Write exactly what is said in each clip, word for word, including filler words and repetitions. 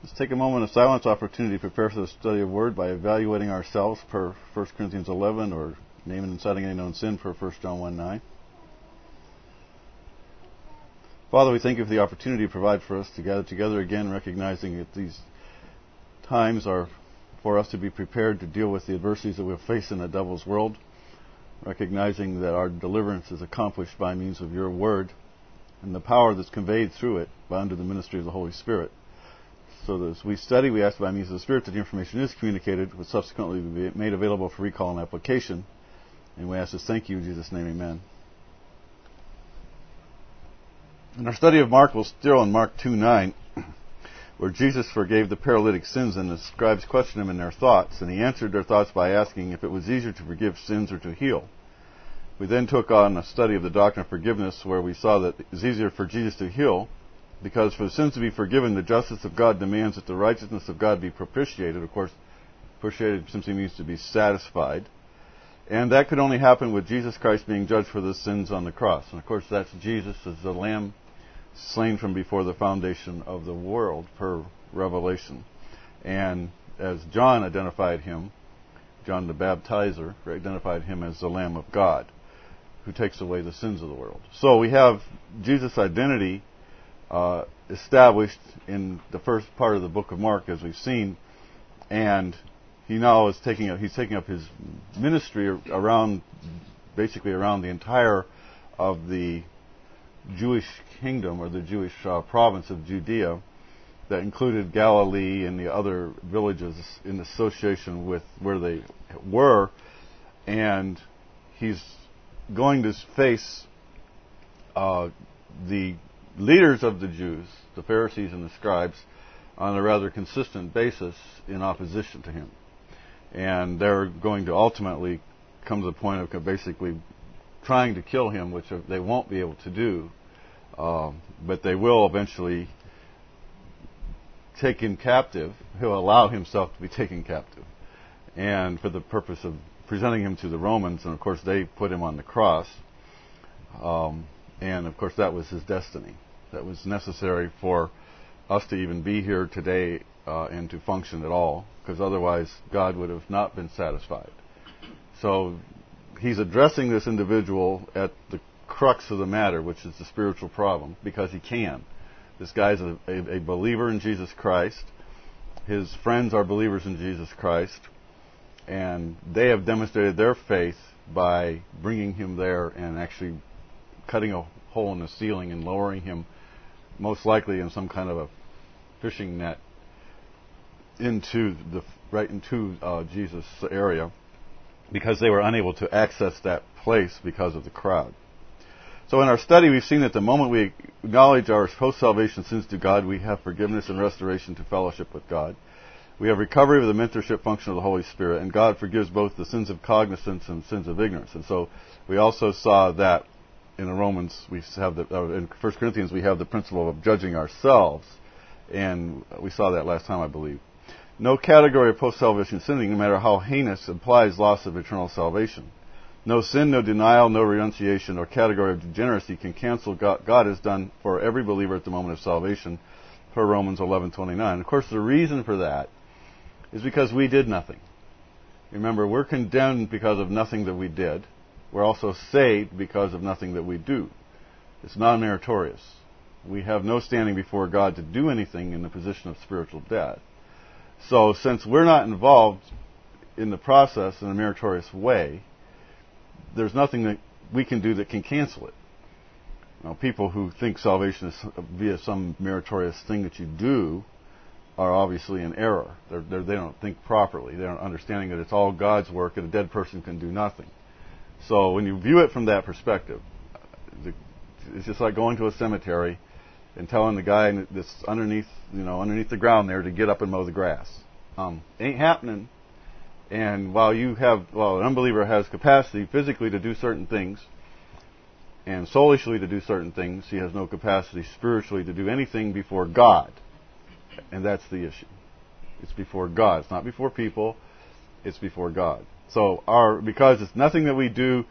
Let's take a moment of silence opportunity to prepare for the study of Word by evaluating ourselves per First Corinthians eleven, or naming and citing any known sin per First John one nine. Father, we thank you for the opportunity to provide for us to gather together again, recognizing that these times are for us to be prepared to deal with the adversities that we'll face in the devil's world, recognizing that our deliverance is accomplished by means of your Word and the power that's conveyed through it by under the ministry of the Holy Spirit. So that as we study, we ask by means of the Spirit that the information is communicated, will subsequently be made available for recall and application. And we ask this, thank you in Jesus' name, amen. In our study of Mark, we're still in Mark two nine, where Jesus forgave the paralytic sins, and the scribes questioned him in their thoughts, and he answered their thoughts by asking if it was easier to forgive sins or to heal. We then took on a study of the doctrine of forgiveness, where we saw that it was easier for Jesus to heal, because for the sins to be forgiven, the justice of God demands that the righteousness of God be propitiated. Of course, propitiated simply means to be satisfied. And that could only happen with Jesus Christ being judged for the sins on the cross. And of course, that's Jesus as the Lamb slain from before the foundation of the world, per Revelation. And as John identified him, John the Baptizer identified him as the Lamb of God, who takes away the sins of the world. So we have Jesus' identity Uh, established in the first part of the book of Mark, as we've seen, and he now is taking up, he's taking up his ministry around, basically around the entire of the Jewish kingdom, or the Jewish uh, province of Judea, that included Galilee and the other villages in association with where they were, and he's going to face uh, the leaders of the Jews, the Pharisees and the scribes, on a rather consistent basis in opposition to him. And they're going to ultimately come to the point of basically trying to kill him, which they won't be able to do, uh, but they will eventually take him captive. He'll allow himself to be taken captive, and for the purpose of presenting him to the Romans, and of course they put him on the cross. Um, And, of course, that was his destiny. That was necessary for us to even be here today uh, and to function at all, because otherwise God would have not been satisfied. So he's addressing this individual at the crux of the matter, which is the spiritual problem, because he can. This guy's a, a, a believer in Jesus Christ. His friends are believers in Jesus Christ, and they have demonstrated their faith by bringing him there and actually cutting a hole in the ceiling and lowering him, most likely in some kind of a fishing net, into the right into uh, Jesus' area, because they were unable to access that place because of the crowd. So in our study, we've seen that the moment we acknowledge our post-salvation sins to God, we have forgiveness and restoration to fellowship with God. We have recovery of the mentorship function of the Holy Spirit, and God forgives both the sins of cognizance and sins of ignorance. And so we also saw that in Romans, we have the, uh, in First Corinthians, we have the principle of judging ourselves, and we saw that last time, I believe. No category of post-salvation sinning, no matter how heinous, implies loss of eternal salvation. No sin, no denial, no renunciation, or category of degeneracy can cancel God, God has done for every believer at the moment of salvation, per Romans eleven twenty-nine. Of course, the reason for that is because we did nothing. Remember, we're condemned because of nothing that we did. We're also saved because of nothing that we do. It's non-meritorious. We have no standing before God to do anything in the position of spiritual death. So since we're not involved in the process in a meritorious way, there's nothing that we can do that can cancel it. Now, people who think salvation is via some meritorious thing that you do are obviously in error. They're, they're, they don't think properly. They aren't understanding that it's all God's work and a dead person can do nothing. So when you view it from that perspective, it's just like going to a cemetery and telling the guy that's underneath, you know, underneath the ground there to get up and mow the grass. Um, ain't happening. And while you have, well, an unbeliever has capacity physically to do certain things and soulishly to do certain things, he has no capacity spiritually to do anything before God. And that's the issue. It's before God. It's not before people. It's before God. So our because it's nothing that we do,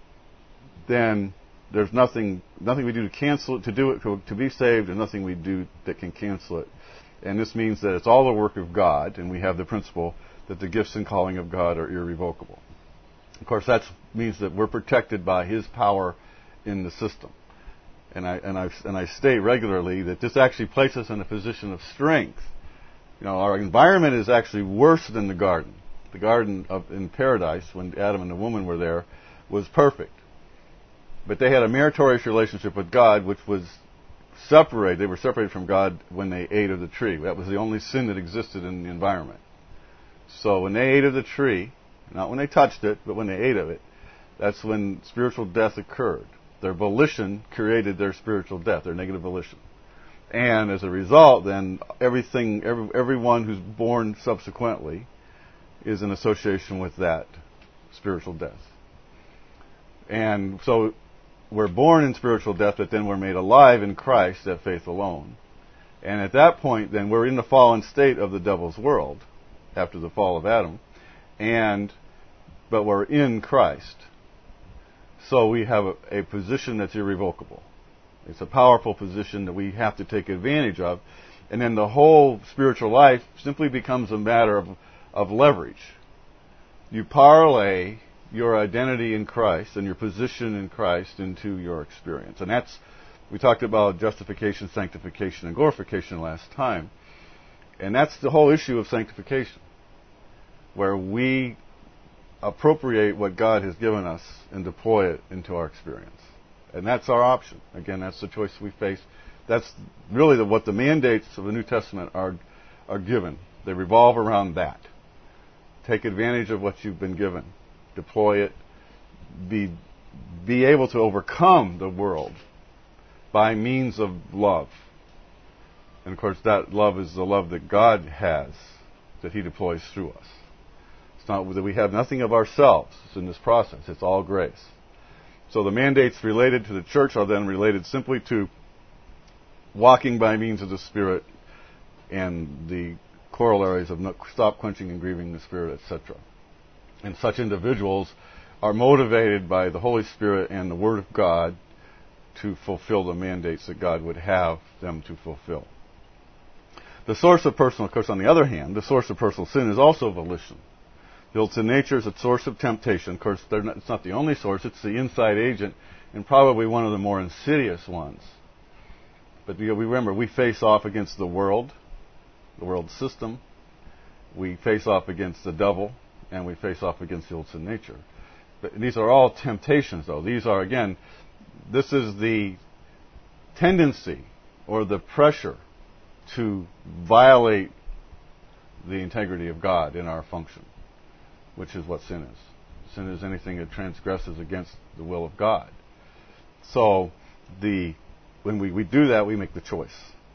then there's nothing nothing we do to cancel it, to do it, to, to be saved, and nothing we do that can cancel it. And this means that it's all the work of God, and we have the principle that the gifts and calling of God are irrevocable. Of course, that means that we're protected by His power in the system. And I, and I, and I state regularly that this actually places us in a position of strength. You know, our environment is actually worse than the garden. The garden of, in paradise, when Adam and the woman were there, was perfect. But they had a meritorious relationship with God, which was separated. They were separated from God when they ate of the tree. That was the only sin that existed in the environment. So when they ate of the tree, not when they touched it, but when they ate of it, that's when spiritual death occurred. Their volition created their spiritual death, their negative volition. And as a result, then, everything, every, everyone who's born subsequently is in association with that spiritual death. And so we're born in spiritual death, but then we're made alive in Christ at faith alone. And at that point, then, we're in the fallen state of the devil's world after the fall of Adam, and but we're in Christ. So we have a, a position that's irrevocable. It's a powerful position that we have to take advantage of. And then the whole spiritual life simply becomes a matter of, of leverage. You parlay your identity in Christ and your position in Christ into your experience. And that's, we talked about justification, sanctification, and glorification last time. And that's the whole issue of sanctification, where we appropriate what God has given us and deploy it into our experience. And that's our option. Again, that's the choice we face. That's really the, what the mandates of the New Testament are, are given. They revolve around that. Take advantage of what you've been given. Deploy it. Be, be able to overcome the world by means of love. And of course, that love is the love that God has, that He deploys through us. It's not that we have nothing of ourselves in this process. It's all grace. So the mandates related to the church are then related simply to walking by means of the Spirit and the corollaries of stop quenching and grieving the Spirit, et cetera. And such individuals are motivated by the Holy Spirit and the Word of God to fulfill the mandates that God would have them to fulfill. The source of personal, of course, on the other hand, the source of personal sin is also volition. The old sin nature is a source of temptation. Of course, not, it's not the only source. It's the inside agent, and probably one of the more insidious ones. But you know, we remember, we face off against the world, the world system. We face off against the devil, and we face off against the old sin nature. But these are all temptations, though. These are, again, this is the tendency or the pressure to violate the integrity of God in our function, which is what sin is. Sin is anything that transgresses against the will of God. So the when we, we do that, we make the choice.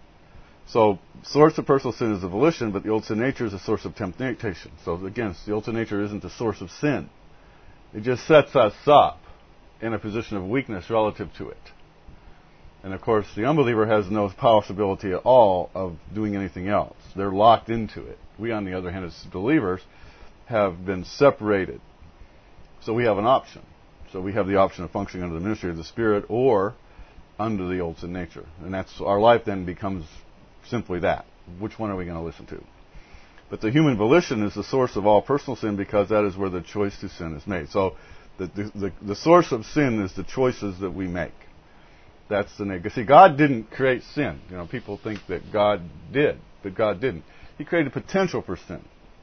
So source of personal sin is the volition, but the old sin nature is a source of temptation. So again, the old sin nature isn't the source of sin. It just sets us up in a position of weakness relative to it. And of course, the unbeliever has no possibility at all of doing anything else. They're locked into it. We, on the other hand, as believers, have been separated. So we have an option. So we have the option of functioning under the ministry of the Spirit or under the old sin nature. And that's our life then becomes simply that. Which one are we going to listen to? But the human volition is the source of all personal sin because that is where the choice to sin is made. So the, the, the, the source of sin is the choices that we make. That's the negative. See, God didn't create sin. You know, people think that God did, but God didn't. He created potential for sin.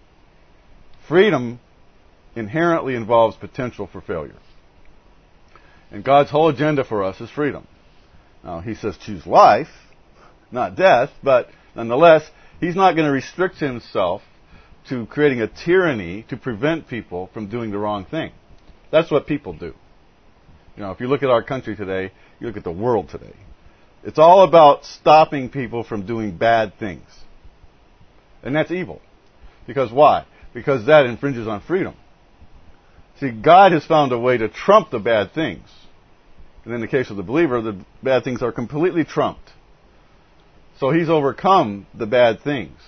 Freedom inherently involves potential for failure. And God's whole agenda for us is freedom. Now, He says choose life, not death, but nonetheless, He's not going to restrict Himself to creating a tyranny to prevent people from doing the wrong thing. That's what people do. You know, if you look at our country today, you look at the world today, it's all about stopping people from doing bad things. And that's evil. Because why? Because that infringes on freedom. See, God has found a way to trump the bad things. And in the case of the believer, the bad things are completely trumped. So He's overcome the bad things.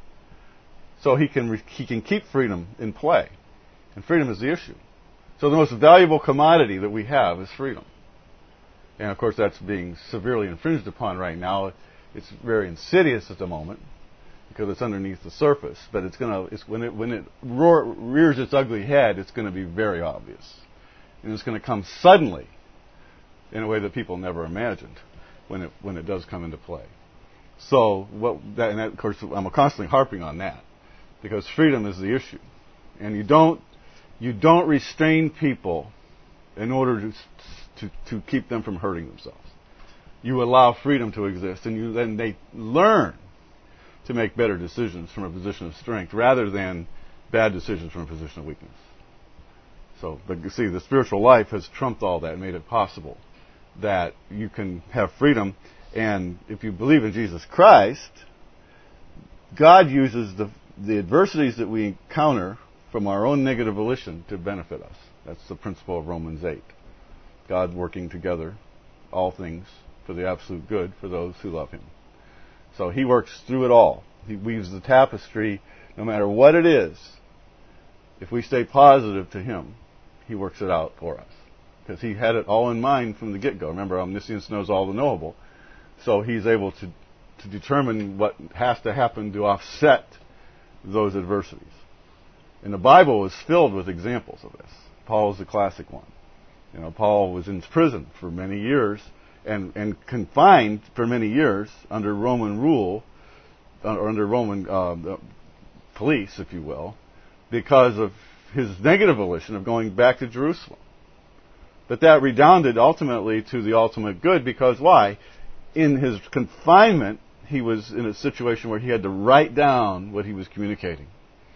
So He can, he can keep freedom in play. And freedom is the issue. So the most valuable commodity that we have is freedom. And of course that's being severely infringed upon right now. It's very insidious at the moment. because it's underneath the surface. But it's gonna, it's when it when it roar, rears its ugly head, it's going to be very obvious, and it's going to come suddenly, in a way that people never imagined, when it when it does come into play. So what? That, and that, of course, I'm constantly harping on that, because freedom is the issue, and you don't you don't restrain people in order to to to keep them from hurting themselves. You allow freedom to exist, and you then they learn to make better decisions from a position of strength rather than bad decisions from a position of weakness. So, but you see, the spiritual life has trumped all that and made it possible that you can have freedom. And if you believe in Jesus Christ, God uses the the adversities that we encounter from our own negative volition to benefit us. That's the principle of Romans eight. God working together all things for the absolute good for those who love Him. So He works through it all. He weaves the tapestry no matter what it is. If we stay positive to Him, He works it out for us. Because He had it all in mind from the get-go. Remember, omniscience knows all the knowable. So He's able to, to determine what has to happen to offset those adversities. And the Bible is filled with examples of this. Paul is the classic one. You know, Paul was in prison for many years and, and confined for many years under Roman rule, or under Roman uh, police, if you will, because of his negative volition of going back to Jerusalem. But that redounded ultimately to the ultimate good, because why? In his confinement, he was in a situation where he had to write down what he was communicating.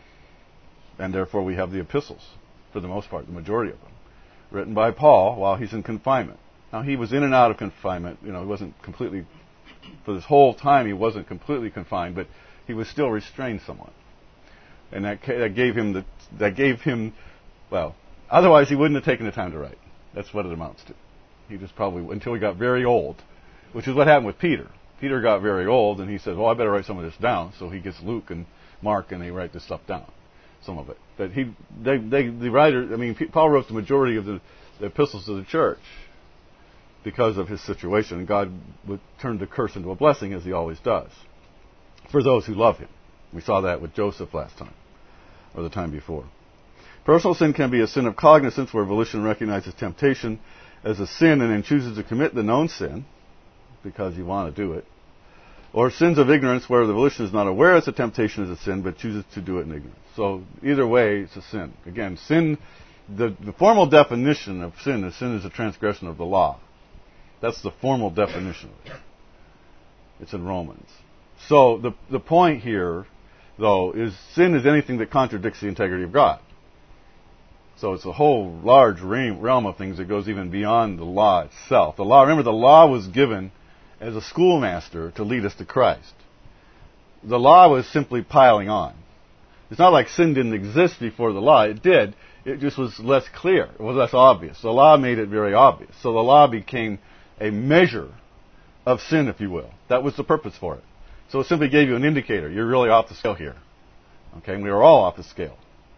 And therefore we have the epistles, for the most part, the majority of them, written by Paul while he's in confinement. Now, he was in and out of confinement. You know, he wasn't completely, for this whole time, he wasn't completely confined, but he was still restrained somewhat. And that, that gave him the, that gave him, well, otherwise he wouldn't have taken the time to write. That's what it amounts to. He just probably, until he got very old, which is what happened with Peter. Peter got very old, and he said, well, I better write some of this down. So he gets Luke and Mark, and they write this stuff down, some of it. But he, they, they, the writer, I mean, Paul wrote the majority of the, the epistles to the church because of his situation. And God would turn the curse into a blessing, as He always does, for those who love Him. We saw that with Joseph last time, or the time before. Personal sin can be a sin of cognizance, where volition recognizes temptation as a sin and then chooses to commit the known sin because you want to do it. Or sins of ignorance, where the volition is not aware it's a temptation as a sin, but chooses to do it in ignorance. So either way, it's a sin. Again, sin, the, the formal definition of sin is sin is a transgression of the law. That's the formal definition of it. It's in Romans. So the the point here, though, is sin is anything that contradicts the integrity of God. So it's a whole large realm of things that goes even beyond the law itself. The law, remember, the law was given as a schoolmaster to lead us to Christ. The law was simply piling on. It's not like sin didn't exist before the law. It did. It just was less clear. It was less obvious. The law made it very obvious. So the law became a measure of sin, if you will. That was the purpose for it. So it simply gave you an indicator. You're really off the scale here. Okay, and we were all off the scale.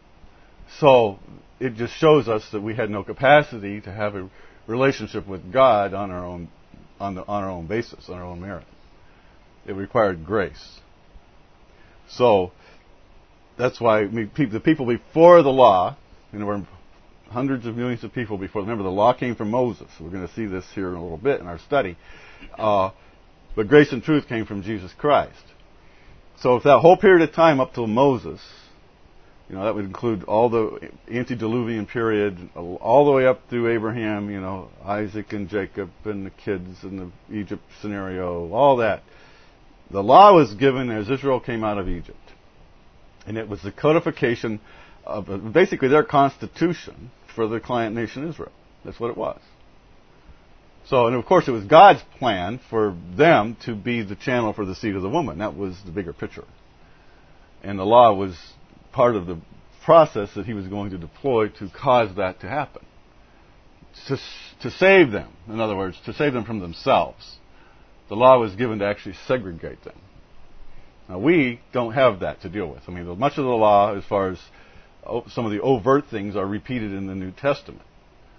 So it just shows us that we had no capacity to have a relationship with God on our own, on, the, on our own basis, on our own merit. It required grace. So that's why we, the people before the law, and there were hundreds of millions of people before. Remember, the law came from Moses. We're going to see this here in a little bit in our study. Uh, but grace and truth came from Jesus Christ. So if that whole period of time up till Moses, you know, that would include all the antediluvian period, all the way up through Abraham, you know, Isaac and Jacob and the kids and the Egypt scenario, all that. The law was given as Israel came out of Egypt. And it was the codification of basically their constitution for the client nation Israel. That's what it was. So, and of course it was God's plan for them to be the channel for the seed of the woman. That was the bigger picture. And the law was part of the process that He was going to deploy to cause that to happen. To, to save them, in other words, to save them from themselves. The law was given to actually segregate them. Now, we don't have that to deal with. I mean, much of the law, as far as some of the overt things, are repeated in the New Testament.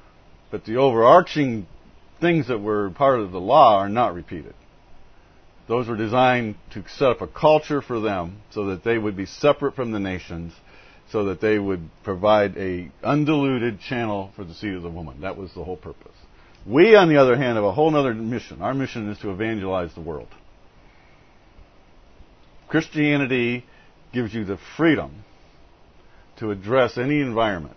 But the overarching things that were part of the law are not repeated. Those were designed to set up a culture for them so that they would be separate from the nations, so that they would provide a undiluted channel for the seed of the woman. That was the whole purpose. We, on the other hand, have a whole other mission. Our mission is to evangelize the world. Christianity gives you the freedom to address any environment.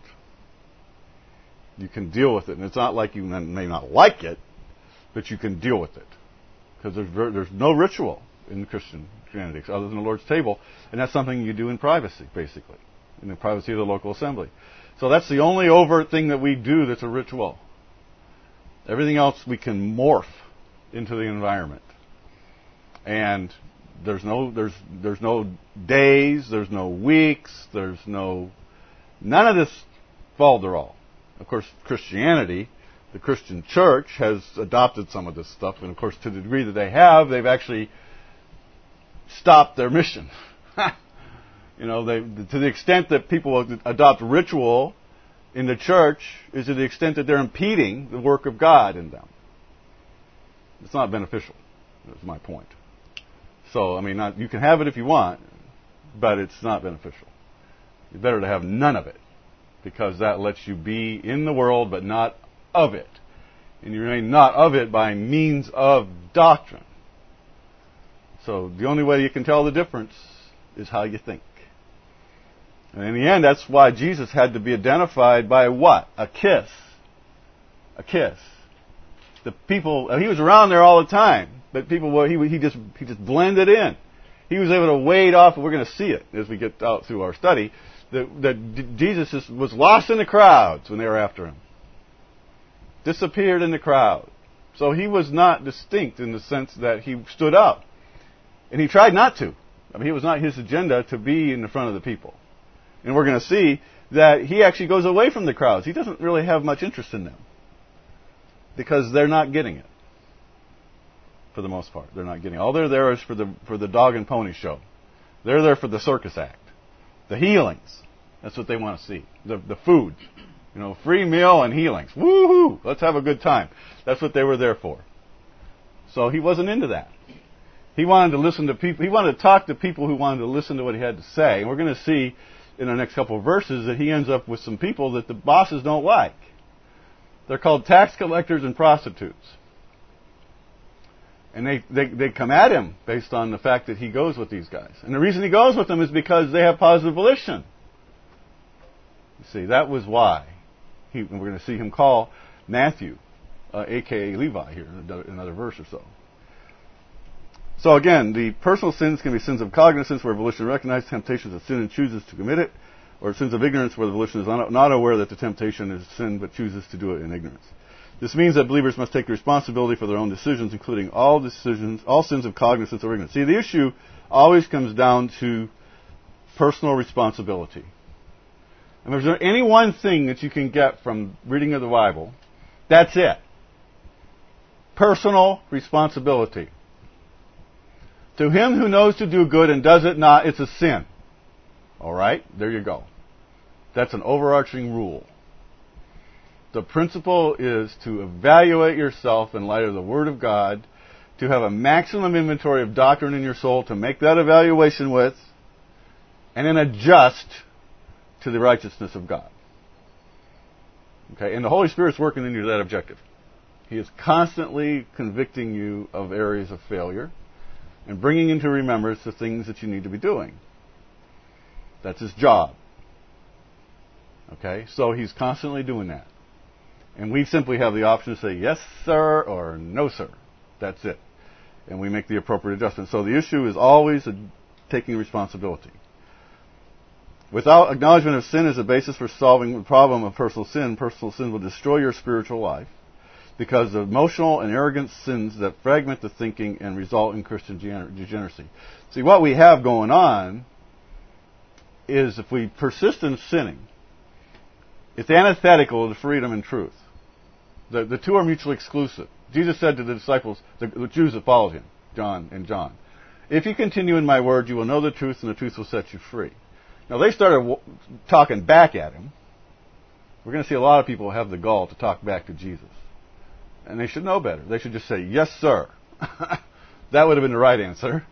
You can deal with it, and it's not like you may not like it, but you can deal with it. Because there's, there's no ritual in Christianity other than the Lord's table, and that's something you do in privacy, basically, in the privacy of the local assembly. So that's the only overt thing that we do that's a ritual. Everything else we can morph into the environment. And there's no there's there's no days, there's no weeks, there's no none of this falderall. Of course, Christianity, the Christian church, has adopted some of this stuff, and of course, to the degree that they have, they've actually stopped their mission. You know, they, to the extent that people adopt ritual in the church is to the extent that they're impeding the work of God in them. It's not beneficial. That's my point. So, I mean, not, you can have it if you want, but it's not beneficial. It's better to have none of it, because that lets you be in the world but not of it. And you remain not of it by means of doctrine. So the only way you can tell the difference is how you think. And in the end, that's why Jesus had to be identified by what? A kiss. A kiss. The people, he was around there all the time, but people, well, he, he just he just blended in. He was able to wade off, and we're going to see it as we get out through our study, that, that Jesus is, was lost in the crowds when they were after him. Disappeared in the crowd. So he was not distinct in the sense that he stood up. And he tried not to. I mean, it was not his agenda to be in the front of the people. And we're going to see that he actually goes away from the crowds. He doesn't really have much interest in them, because they're not getting it. For the most part, they're not getting it. All they're there is for the for the dog and pony show. They're there for the circus act, the healings. That's what they want to see. The the food, you know, free meal and healings. Woohoo! Let's have a good time. That's what they were there for. So he wasn't into that. He wanted to listen to people. He wanted to talk to people who wanted to listen to what he had to say. And we're going to see in our next couple of verses that he ends up with some people that the bosses don't like. They're called tax collectors and prostitutes. And they, they, they come at him based on the fact that he goes with these guys. And the reason he goes with them is because they have positive volition. You see, that was why. He, we're going to see him call Matthew, uh, a k a. Levi here in another verse or so. So again, the personal sins can be sins of cognizance, where volition recognizes temptations of sin and chooses to commit it, or sins of ignorance, where the volition is not aware that the temptation is sin but chooses to do it in ignorance. This means that believers must take responsibility for their own decisions, including all decisions, all sins of cognizance or ignorance. See, the issue always comes down to personal responsibility. And if there's any one thing that you can get from reading of the Bible, that's it. Personal responsibility. To him who knows to do good and does it not, it's a sin. All right? There you go. That's an overarching rule. The principle is to evaluate yourself in light of the Word of God, to have a maximum inventory of doctrine in your soul, to make that evaluation with, and then adjust to the righteousness of God. Okay? And the Holy Spirit's working in you to that objective. He is constantly convicting you of areas of failure and bringing into remembrance the things that you need to be doing. That's his job. Okay? So he's constantly doing that. And we simply have the option to say yes, sir, or no, sir. That's it. And we make the appropriate adjustment. So the issue is always a, taking responsibility. Without acknowledgement of sin as a basis for solving the problem of personal sin, personal sin will destroy your spiritual life, because of emotional and arrogant sins that fragment the thinking and result in Christian degeneracy. See, what we have going on is if we persist in sinning, it's antithetical to freedom and truth. The, the two are mutually exclusive. Jesus said to the disciples, the, the Jews that followed him, John and John, if you continue in my word, you will know the truth, and the truth will set you free. Now, they started w- talking back at him. We're going to see a lot of people have the gall to talk back to Jesus. And they should know better. They should just say, yes, sir. That would have been the right answer.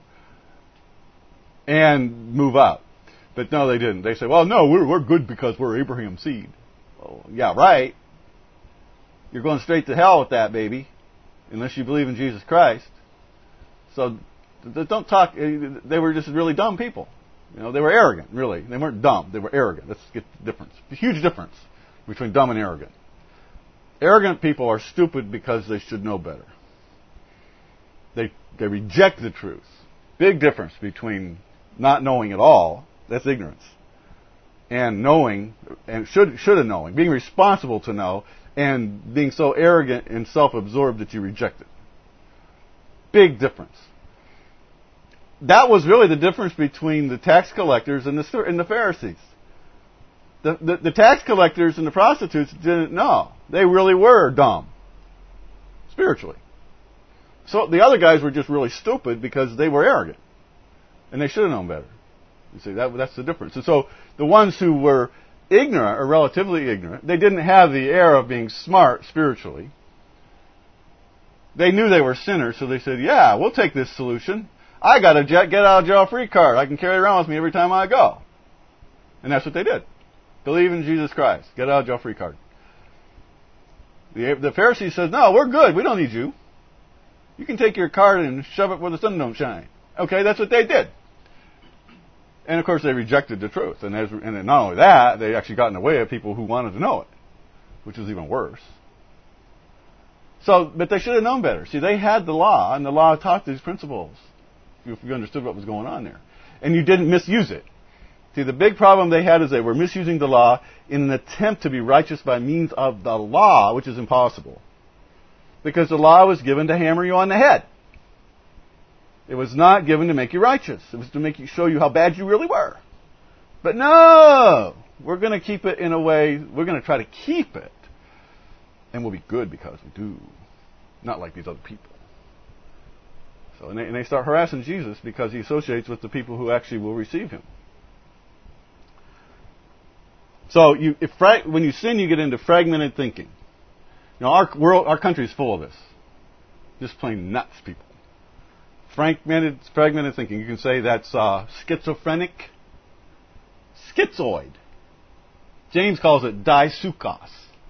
And move out. But no, they didn't. They said, well, no, we're, we're good because we're Abraham's seed. Well, yeah, right. You're going straight to hell with that, baby, unless you believe in Jesus Christ. So don't talk. They were just really dumb people. You know, they were arrogant, really. They weren't dumb. They were arrogant. Let's get the difference. The huge difference between dumb and arrogant. Arrogant people are stupid because they should know better. They they reject the truth. Big difference between not knowing at all, that's ignorance, and knowing, and should should have knowing, being responsible to know, and being so arrogant and self-absorbed that you reject it. Big difference. That was really the difference between the tax collectors and the and the Pharisees. The, the, the tax collectors and the prostitutes didn't know. They really were dumb, spiritually. So the other guys were just really stupid because they were arrogant. And they should have known better. You see, that, that's the difference. And so the ones who were ignorant, or relatively ignorant, they didn't have the air of being smart spiritually. They knew they were sinners, so they said, yeah, we'll take this solution. I got a get out of jail free card. I can carry it around with me every time I go. And that's what they did. Believe in Jesus Christ. Get out of jail free card. The, the Pharisee says, no, we're good. We don't need you. You can take your card and shove it where the sun don't shine. Okay, that's what they did. And of course they rejected the truth. And, as, and not only that, they actually got in the way of people who wanted to know it, which was even worse. So, but they should have known better. See, they had the law, and the law taught these principles. If you understood what was going on there. And you didn't misuse it. See, the big problem they had is they were misusing the law in an attempt to be righteous by means of the law, which is impossible. Because the law was given to hammer you on the head. It was not given to make you righteous. It was to make you show you how bad you really were. But no! We're going to keep it in a way, we're going to try to keep it. And we'll be good because we do. Not like these other people. So, and they, and they start harassing Jesus because he associates with the people who actually will receive him. So you, if fra- when you sin, you get into fragmented thinking. You know, our world, our country is full of this. Just plain nuts people. Fragmented, fragmented thinking. You can say that's uh, schizophrenic, schizoid. James calls it disukos.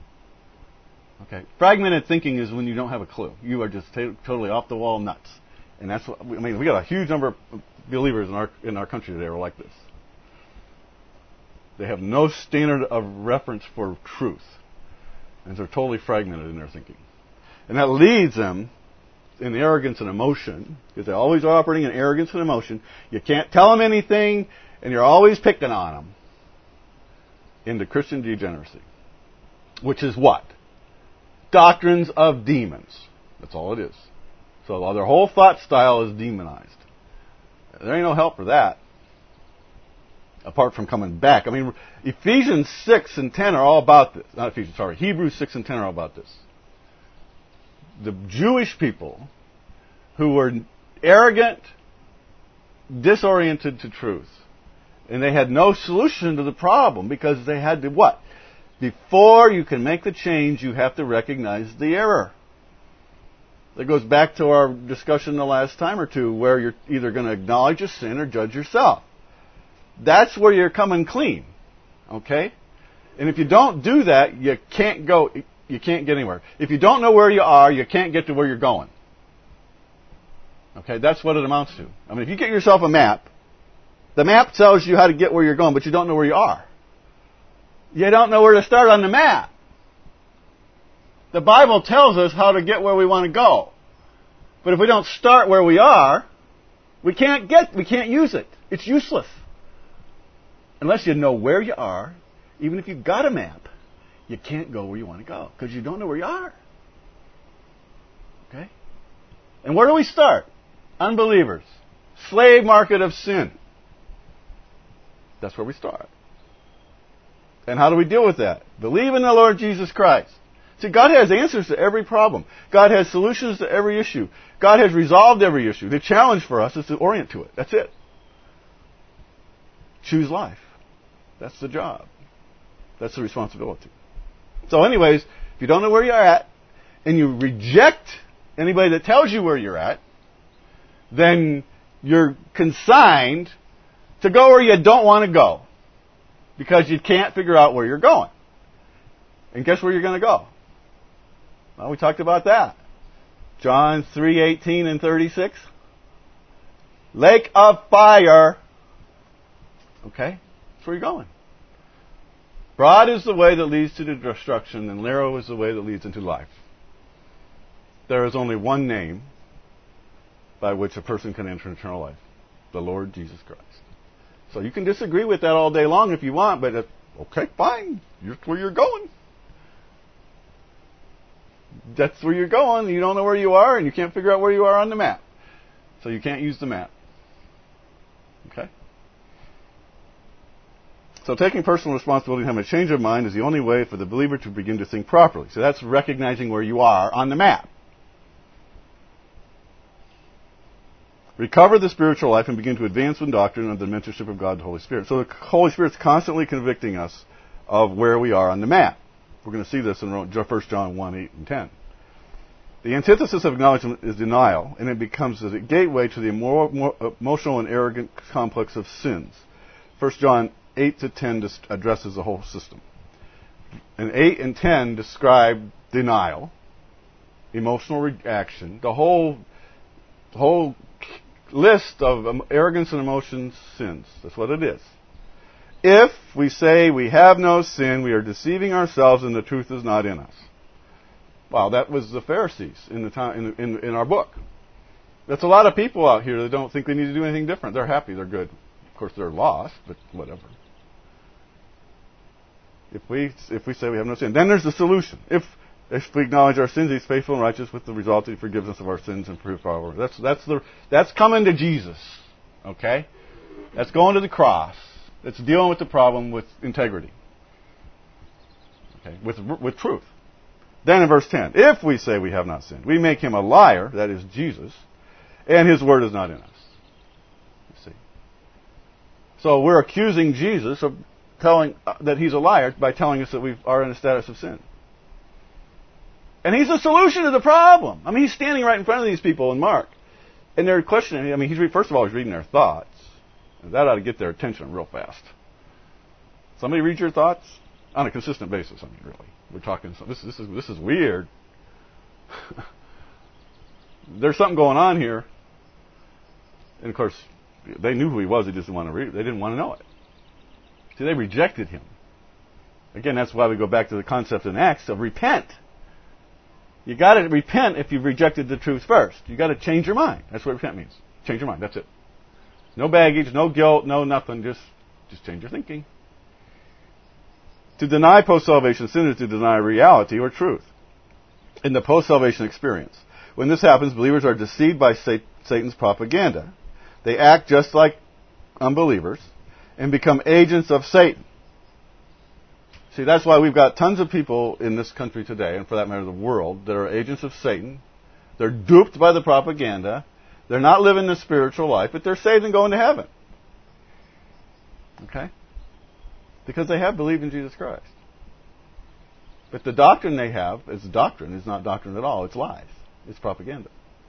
Okay, fragmented thinking is when you don't have a clue. You are just t- totally off the wall nuts, and that's what I mean. We got a huge number of believers in our in our country today who are like this. They have no standard of reference for truth, and they're totally fragmented in their thinking, and that leads them in arrogance and emotion, because they always are operating in arrogance and emotion. You can't tell them anything, and you're always picking on them, into Christian degeneracy, which is what? Doctrines of demons. That's all it is. So their whole thought style is demonized. There ain't no help for that, apart from coming back. I mean, Ephesians six and ten are all about this. Not Ephesians, sorry. Hebrews six and ten are all about this. The Jewish people who were arrogant, disoriented to truth, and they had no solution to the problem because they had to what? Before you can make the change, you have to recognize the error. That goes back to our discussion the last time or two, where you're either going to acknowledge a sin or judge yourself. That's where you're coming clean. Okay? And if you don't do that, you can't go, you can't get anywhere. If you don't know where you are, you can't get to where you're going. Okay? That's what it amounts to. I mean, if you get yourself a map, the map tells you how to get where you're going, but you don't know where you are. You don't know where to start on the map. The Bible tells us how to get where we want to go. But if we don't start where we are, we can't get, we can't use it. It's useless. Unless you know where you are, even if you've got a map, you can't go where you want to go because you don't know where you are. Okay? And where do we start? Unbelievers. Slave market of sin. That's where we start. And how do we deal with that? Believe in the Lord Jesus Christ. See, God has answers to every problem. God has solutions to every issue. God has resolved every issue. The challenge for us is to orient to it. That's it. Choose life. That's the job. That's the responsibility. So anyways, if you don't know where you're at, and you reject anybody that tells you where you're at, then you're consigned to go where you don't want to go because you can't figure out where you're going. And guess where you're going to go? Well, we talked about that. John three eighteen and thirty-six. Lake of fire. Okay? That's where you're going. Broad is the way that leads to destruction, and narrow is the way that leads into life. There is only one name by which a person can enter eternal life. The Lord Jesus Christ. So you can disagree with that all day long if you want, but if, okay, fine. That's where you're going. That's where you're going. You don't know where you are, and you can't figure out where you are on the map. So you can't use the map. Okay? So taking personal responsibility and having a change of mind is the only way for the believer to begin to think properly. So that's recognizing where you are on the map. Recover the spiritual life and begin to advance in doctrine under the mentorship of God the Holy Spirit. So the Holy Spirit's constantly convicting us of where we are on the map. We're going to see this in First John one, eight, and ten. The antithesis of acknowledgement is denial, and it becomes a gateway to the immoral, emotional and arrogant complex of sins. First John eight to ten addresses the whole system. And eight and ten describe denial, emotional reaction, the whole, the whole list of arrogance and emotions sins. That's what it is. If we say we have no sin, we are deceiving ourselves and the truth is not in us. Wow, that was the Pharisees in the time in, in, in our book. That's a lot of people out here that don't think they need to do anything different. They're happy, they're good. Of course, they're lost, but whatever. If we if we say we have no sin, then there's the solution. If if we acknowledge our sins, He's faithful and righteous with the result that He forgives us of our sins and forgives our word. That's that's the that's coming to Jesus. Okay, that's going to the cross. That's dealing with the problem with integrity. Okay, with with truth. Then in verse ten, if we say we have not sinned, we make Him a liar, that is Jesus, and His word is not in us. You see. So we're accusing Jesus of telling uh, that He's a liar by telling us that we are in a status of sin. And He's the solution to the problem. I mean, He's standing right in front of these people in Mark. And they're questioning, I mean, he's re- first of all, He's reading their thoughts. And that ought to get their attention real fast. Somebody read your thoughts? On a consistent basis, I mean, really. We're talking, this, this, is, this is weird. There's something going on here. And of course, they knew who He was, they just didn't want to read it. They didn't want to know it. See, they rejected Him. Again, that's why we go back to the concept in Acts of repent. You got to repent if you've rejected the truth first. You got to change your mind. That's what repent means. Change your mind. That's it. No baggage, no guilt, no nothing. Just, just change your thinking. To deny post-salvation sin is to deny reality or truth in the post-salvation experience. When this happens, believers are deceived by Satan's propaganda. They act just like unbelievers and become agents of Satan. See, that's why we've got tons of people in this country today, and for that matter the world, that are agents of Satan. They're duped by the propaganda. They're not living the spiritual life, but they're saved and going to heaven. Okay? Because they have believed in Jesus Christ. But the doctrine they have is doctrine. It's not doctrine at all. It's lies. It's propaganda.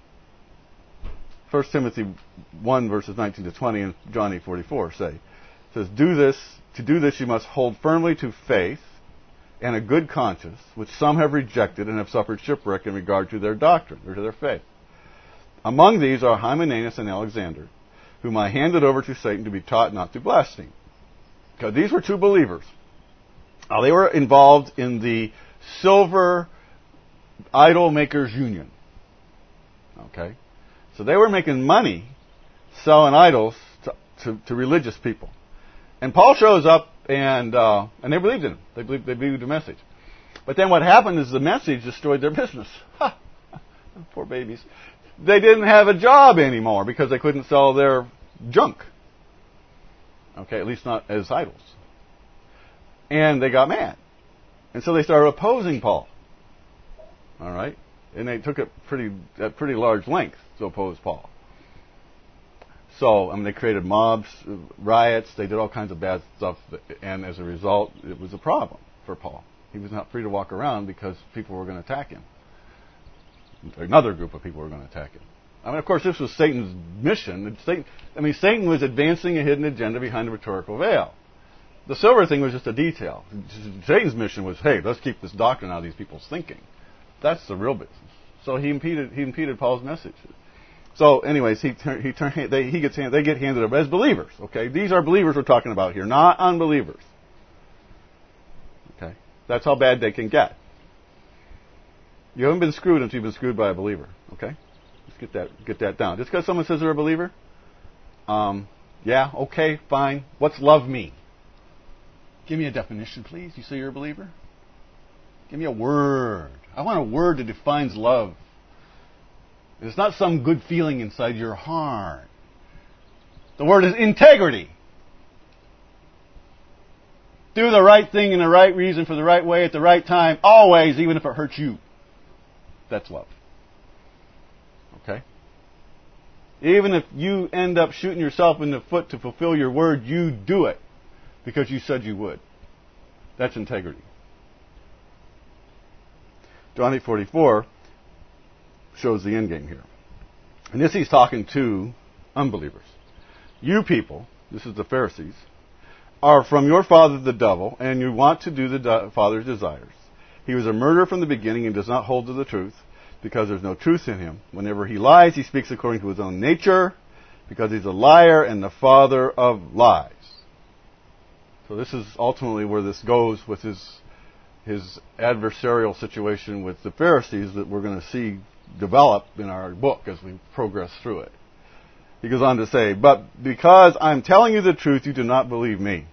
First Timothy one, verses nineteen to twenty, and John eight forty-four say, says, do this, to do this you must hold firmly to faith and a good conscience, which some have rejected and have suffered shipwreck in regard to their doctrine, or to their faith. Among these are Hymenaeus and Alexander, whom I handed over to Satan to be taught not to blaspheme. Because these were two believers. Now, they were involved in the Silver Idol Makers Union. Okay? So they were making money selling idols to, to, to religious people. And Paul shows up, and uh, and they believed in him. They believed, they believed the message. But then what happened is the message destroyed their business. Ha! Poor babies. They didn't have a job anymore because they couldn't sell their junk. Okay, at least not as idols. And they got mad. And so they started opposing Paul. All right? And they took it pretty at pretty large length to oppose Paul. So, I mean, they created mobs, riots, they did all kinds of bad stuff, and as a result, it was a problem for Paul. He was not free to walk around because people were going to attack him. Another group of people were going to attack him. I mean, of course, this was Satan's mission. Satan, I mean, Satan was advancing a hidden agenda behind the rhetorical veil. The silver thing was just a detail. Satan's mission was, hey, let's keep this doctrine out of these people's thinking. That's the real business. So he impeded he impeded Paul's message. So, anyways, he he turn, they he gets they get handed up as believers. Okay, these are believers we're talking about here, not unbelievers. Okay, that's how bad they can get. You haven't been screwed until you've been screwed by a believer. Okay, let's get that get that down. Just because someone says they're a believer, um, yeah, okay, fine. What's love mean? Give me a definition, please. You say you're a believer? Give me a word. I want a word that defines love. It's not some good feeling inside your heart. The word is integrity. Do the right thing in the right reason for the right way at the right time, always, even if it hurts you. That's love. Okay? Even if you end up shooting yourself in the foot to fulfill your word, you do it because you said you would. That's integrity. John eight forty-four shows the end game here. And this he's talking to unbelievers. You people, this is the Pharisees, are from your father the devil, and you want to do the de- father's desires. He was a murderer from the beginning and does not hold to the truth, because there's no truth in him. Whenever he lies, he speaks according to his own nature, because he's a liar and the father of lies. So this is ultimately where this goes with his his adversarial situation with the Pharisees that we're going to see develop in our book as we progress through it. He goes on to say, but because I'm telling you the truth, you do not believe me.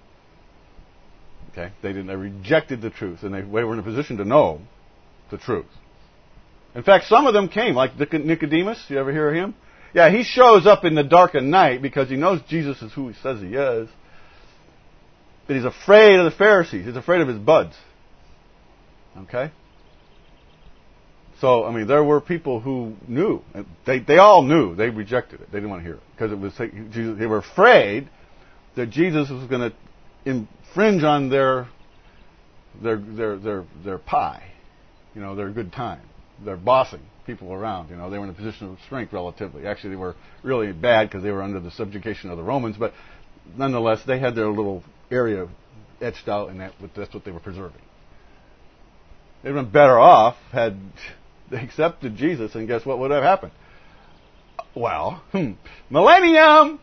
Okay? They didn't. They rejected the truth, and they, they were in a position to know the truth. In fact, some of them came, like Nicodemus. You ever hear of him? Yeah, he shows up in the dark of night because he knows Jesus is who he says he is. But he's afraid of the Pharisees. He's afraid of his buds. Okay? So, I mean, there were people who knew. They they all knew. They rejected it. They didn't want to hear it. Because it was they were afraid that Jesus was going to infringe on their their their their their pie. You know, their good time. Their bossing people around. You know, they were in a position of strength relatively. Actually, they were really bad because they were under the subjugation of the Romans. But nonetheless, they had their little area etched out, and that, that's what they were preserving. They'd been better off had they accepted Jesus, and guess what would have happened? Well, hmm, millennium!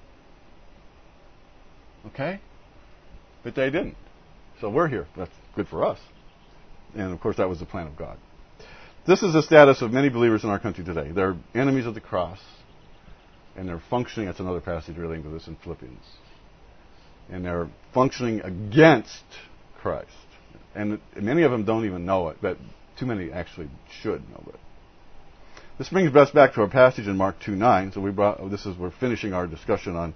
Okay? But they didn't. So we're here. That's good for us. And, of course, that was the plan of God. This is the status of many believers in our country today. They're enemies of the cross, and they're functioning, that's another passage relating to this in Philippians, and they're functioning against Christ. And many of them don't even know it, but too many actually should know it. This brings us back to our passage in Mark two nine. So we brought this is we're finishing our discussion on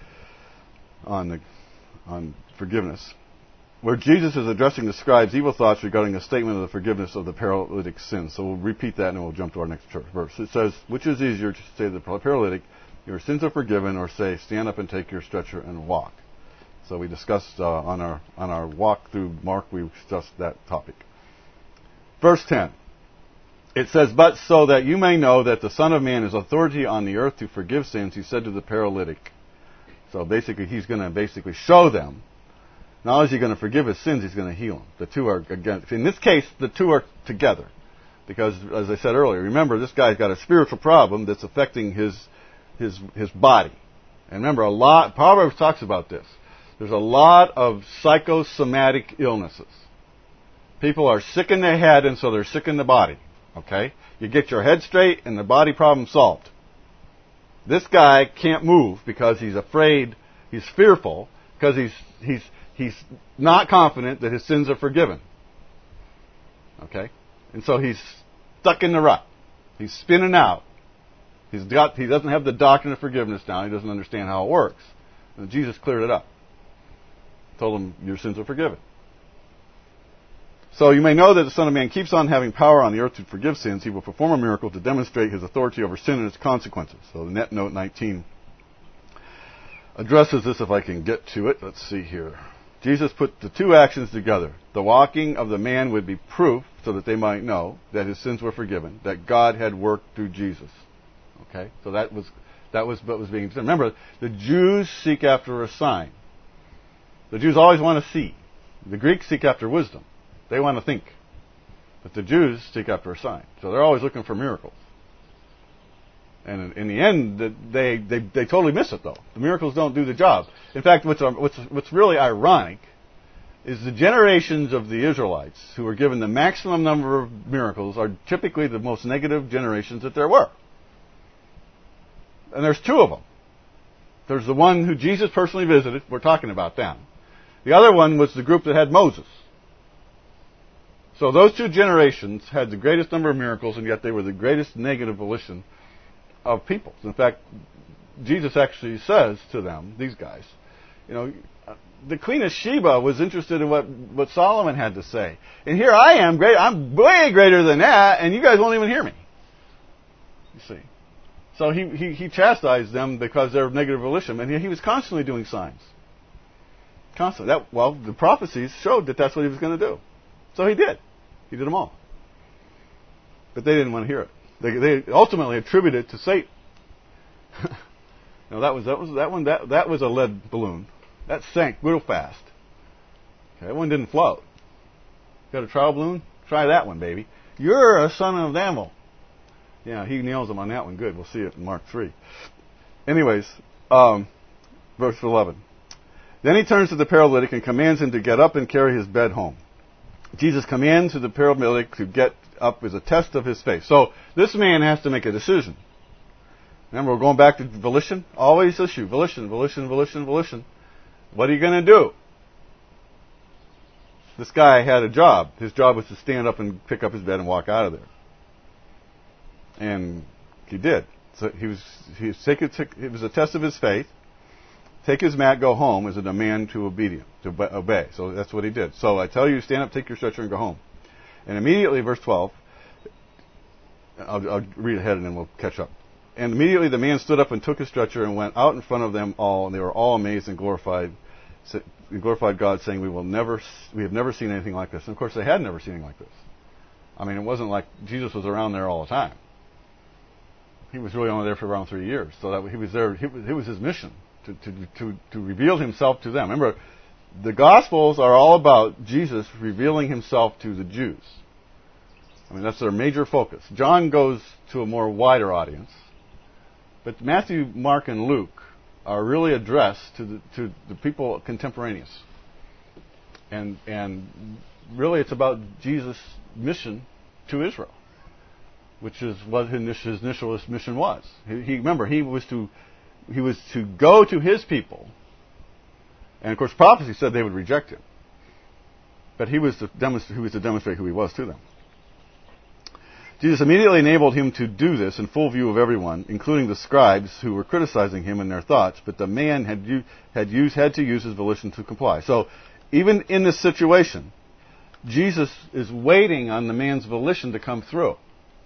on the, on forgiveness, where Jesus is addressing the scribes' evil thoughts regarding a statement of the forgiveness of the paralytic sin. So we'll repeat that and then we'll jump to our next verse. It says, which is easier to say to the paralytic, your sins are forgiven, or say, stand up and take your stretcher and walk. So we discussed uh, on our on our walk through Mark, we discussed that topic. Verse ten. It says, but so that you may know that the Son of Man is authority on the earth to forgive sins, he said to the paralytic. So basically, he's going to basically show them. Not only is he going to forgive his sins, he's going to heal them. The two are, again, in this case, the two are together. Because, as I said earlier, remember, this guy's got a spiritual problem that's affecting his his his body. And remember, a lot, Proverbs talks about this. There's a lot of psychosomatic illnesses. People are sick in their head, and so they're sick in the body. Okay? You get your head straight, and the body problem solved. This guy can't move because he's afraid, he's fearful, because he's he's he's not confident that his sins are forgiven. Okay? And so he's stuck in the rut. He's spinning out. He's got he doesn't have the doctrine of forgiveness down. He doesn't understand how it works. And Jesus cleared it up. Told him, your sins are forgiven. So you may know that the Son of Man keeps on having power on the earth to forgive sins. He will perform a miracle to demonstrate his authority over sin and its consequences. So the net note nineteen addresses this if I can get to it. Let's see here. Jesus put the two actions together. The walking of the man would be proof so that they might know that his sins were forgiven, that God had worked through Jesus. Okay, so that was that was what was being said. Remember, the Jews seek after a sign. The Jews always want to see. The Greeks seek after wisdom. They want to think. But the Jews seek after a sign. So they're always looking for miracles. And in, in the end, they, they they totally miss it, though. The miracles don't do the job. In fact, what's what's what's really ironic is the generations of the Israelites who were given the maximum number of miracles are typically the most negative generations that there were. And there's two of them. There's the one who Jesus personally visited. We're talking about them. The other one was the group that had Moses. So those two generations had the greatest number of miracles, and yet they were the greatest negative volition of peoples. In fact, Jesus actually says to them, these guys, you know, the Queen of Sheba was interested in what, what Solomon had to say. And here I am, great, I'm way greater than that, and you guys won't even hear me. You see. So he, he, he chastised them because they're negative volition, and he, he was constantly doing signs. Constantly. That, well, the prophecies showed that that's what he was going to do. So he did. He did them all. But they didn't want to hear it. They, they ultimately attributed it to Satan. Now that was that was that one that that was a lead balloon. That sank real fast. Okay, that one didn't float. Got a trial balloon? Try that one, baby. You're a son of the devil. Yeah, he nails them on that one. Good. We'll see it in Mark three. Anyways, um, verse eleven. Then he turns to the paralytic and commands him to get up and carry his bed home. Jesus' command to the paralytic to get up is a test of his faith. So this man has to make a decision. Remember, we're going back to volition. Always issue. Volition, volition, volition, volition. What are you going to do? This guy had a job. His job was to stand up and pick up his bed and walk out of there. And he did. So he was, he was taken, it was a test of his faith. Take his mat, go home is a demand to obedience, to obey. So that's what he did. So I tell you, stand up, take your stretcher, and go home. And immediately, verse twelve, I'll, I'll read ahead and then we'll catch up. And immediately the man stood up and took his stretcher and went out in front of them all, and they were all amazed and glorified, and glorified God, saying, "We will never, we have never seen anything like this." And of course, they had never seen anything like this. I mean, it wasn't like Jesus was around there all the time. He was really only there for around three years, so that he was there. It was, it was his mission. To, to, to, to reveal himself to them. Remember, the Gospels are all about Jesus revealing himself to the Jews. I mean, that's their major focus. John goes to a more wider audience. But Matthew, Mark, and Luke are really addressed to the, to the people contemporaneous. And, and really it's about Jesus' mission to Israel, which is what his initial mission was. He, he remember, he was to He was to go to his people. And of course, prophecy said they would reject him. But he was to demonstrate, he was to demonstrate who he was to them. Jesus immediately enabled him to do this in full view of everyone, including the scribes who were criticizing him in their thoughts. But the man had, had, used, had to use his volition to comply. So even in this situation, Jesus is waiting on the man's volition to come through.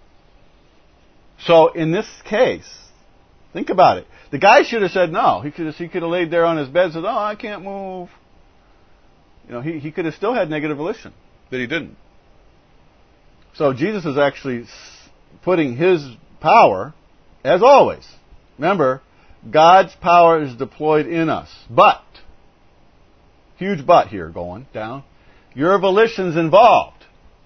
So in this case, think about it. The guy should have said no. He could have, he could have laid there on his bed and said, "Oh, I can't move." You know, he, he could have still had negative volition, but he didn't. So Jesus is actually putting his power, as always. Remember, God's power is deployed in us. But, huge but here going down, your volition's involved.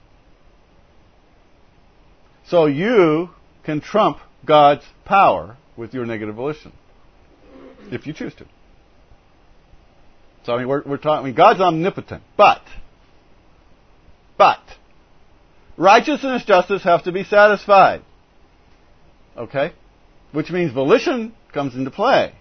So you can trump God's power with your negative volition, if you choose to. So I mean, we're, we're talking. I mean, God's omnipotent, but, but, righteousness, justice have to be satisfied. Okay, which means volition comes into play.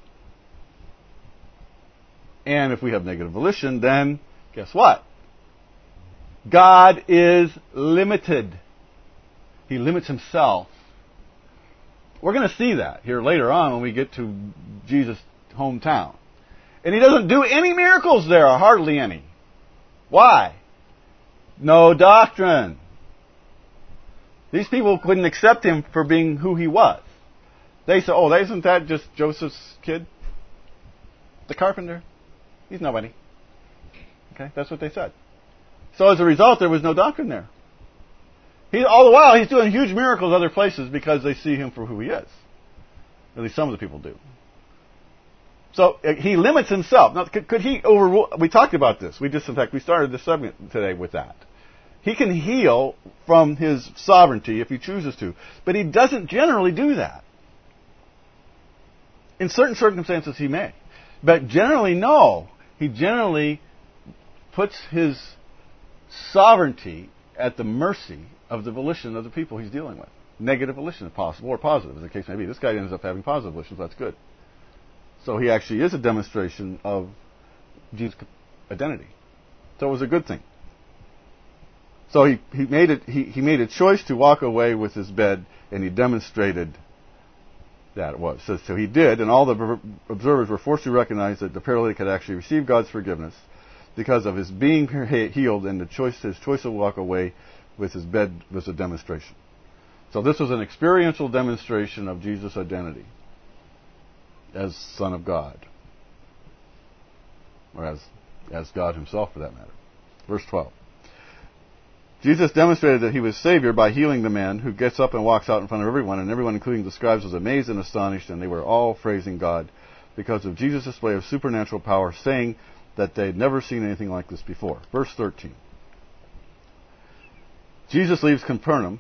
And if we have negative volition, then guess what? God is limited. He limits himself. We're going to see that here later on when we get to Jesus' hometown. And he doesn't do any miracles there, or hardly any. Why? No doctrine. These people couldn't accept him for being who he was. They said, "Oh, isn't that just Joseph's kid? The carpenter? He's nobody." Okay, that's what they said. So as a result, there was no doctrine there. He, all the while, he's doing huge miracles other places because they see him for who he is. At least some of the people do. So uh, he limits himself. Now, could, could he overrule? We talked about this. We just, in fact, we started this segment today with that. He can heal from his sovereignty if he chooses to, but he doesn't generally do that. In certain circumstances, he may, but generally, no. He generally puts his sovereignty at the mercy of the volition of the people he's dealing with. Negative volition, if possible, or positive, as the case may be. This guy ends up having positive volitions. That's good. So he actually is a demonstration of Jesus' identity. So it was a good thing. So he, he made it. He, he made a choice to walk away with his bed, and he demonstrated that it was. So, so he did, and all the observers were forced to recognize that the paralytic had actually received God's forgiveness because of his being healed, and the choice, his choice to walk away with his bed was a demonstration. So this was an experiential demonstration of Jesus' identity as Son of God, or as as God himself, for that matter. Verse twelve. Jesus demonstrated that he was Savior by healing the man, who gets up and walks out in front of everyone, and everyone, including the scribes, was amazed and astonished, and they were all praising God because of Jesus' display of supernatural power, saying that they had never seen anything like this before. Verse thirteen. Jesus leaves Capernaum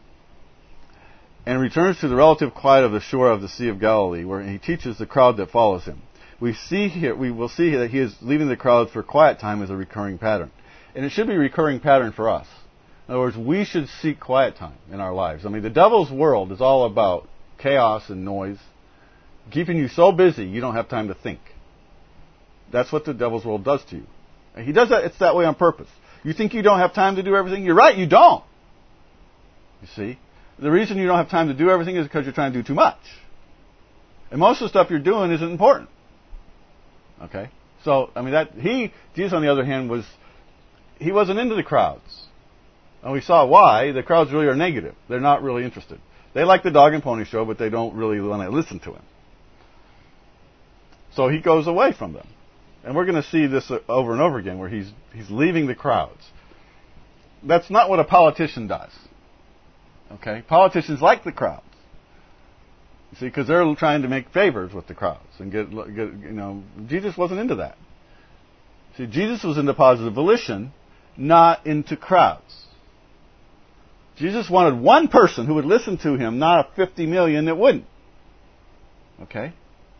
and returns to the relative quiet of the shore of the Sea of Galilee, where he teaches the crowd that follows him. We see here, we will see that he is leaving the crowd for quiet time as a recurring pattern. And it should be a recurring pattern for us. In other words, we should seek quiet time in our lives. I mean, the devil's world is all about chaos and noise, keeping you so busy you don't have time to think. That's what the devil's world does to you. And he does that, it's that way on purpose. You think you don't have time to do everything? You're right, you don't. You see? The reason you don't have time to do everything is because you're trying to do too much. And most of the stuff you're doing isn't important. Okay? So, I mean, that, he, Jesus on the other hand, was, he wasn't into the crowds. And we saw why. The crowds really are negative. They're not really interested. They like the dog and pony show, but they don't really want to listen to him. So he goes away from them. And we're going to see this over and over again, where he's he's leaving the crowds. That's not what a politician does. Okay? Politicians like the crowds. You see, because they're trying to make favors with the crowds and get, get, you know, Jesus wasn't into that. See, Jesus was into positive volition, not into crowds. Jesus wanted one person who would listen to him, not a fifty million that wouldn't. Okay?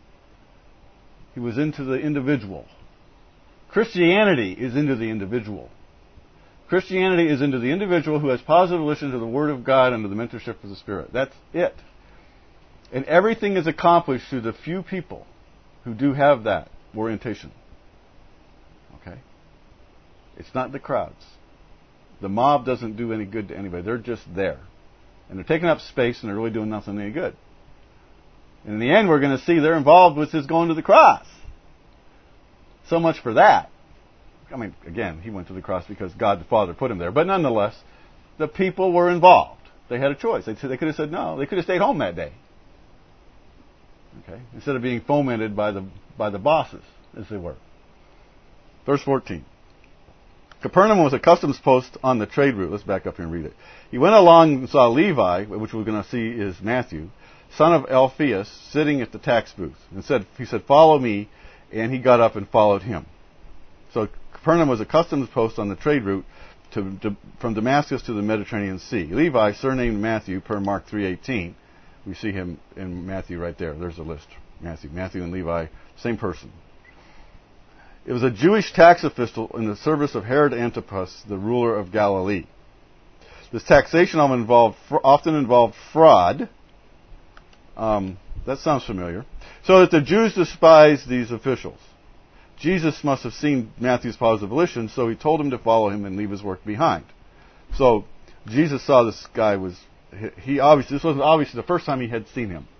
He was into the individual. Christianity is into the individual. Christianity is into the individual who has positive volition to the Word of God under the mentorship of the Spirit. That's it. And everything is accomplished through the few people who do have that orientation. Okay? It's not the crowds. The mob doesn't do any good to anybody. They're just there. And they're taking up space and they're really doing nothing any good. And in the end, we're going to see they're involved with his going to the cross. So much for that. I mean, again, he went to the cross because God the Father put him there. But nonetheless, the people were involved. They had a choice. They, they could have said no. They could have stayed home that day. Okay? Instead of being fomented by the by the bosses, as they were. Verse fourteen. Capernaum was a customs post on the trade route. Let's back up here and read it. He went along and saw Levi, which we're going to see is Matthew, son of Alphaeus, sitting at the tax booth. And said, he said, "Follow me," and he got up and followed him. So Capernaum was a customs post on the trade route to, to, from Damascus to the Mediterranean Sea. Levi, surnamed Matthew, per Mark three eighteen. We see him in Matthew right there. There's a list. Matthew, Matthew and Levi, same person. It was a Jewish tax official in the service of Herod Antipas, the ruler of Galilee. This taxation often involved, often involved fraud. Um, that sounds familiar. So that the Jews despised these officials. Jesus must have seen Matthew's positive volition, so he told him to follow him and leave his work behind. So Jesus saw this guy was, he obviously, this wasn't obviously the first time he had seen him.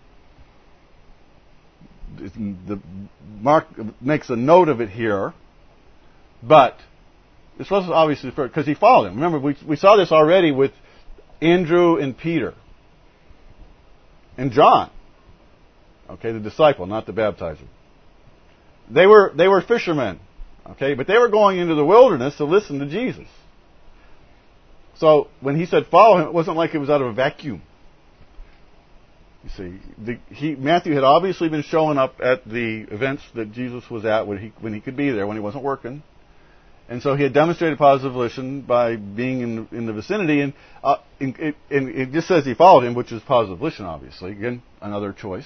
The Mark makes a note of it here, but this wasn't obviously the first, because he followed him. Remember, we, we saw this already with Andrew and Peter and John. Okay, the disciple, not the baptizer. They were they were fishermen, okay, but they were going into the wilderness to listen to Jesus. So when he said follow him, it wasn't like it was out of a vacuum. You see, the, he, Matthew had obviously been showing up at the events that Jesus was at when he when he could be there, when he wasn't working. And so he had demonstrated positive volition by being in, in the vicinity, and, uh, in, it, and it just says he followed him, which is positive volition, obviously. Again, another choice.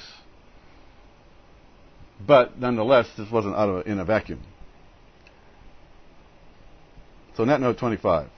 But nonetheless, this wasn't out of in a vacuum. So net note twenty-five.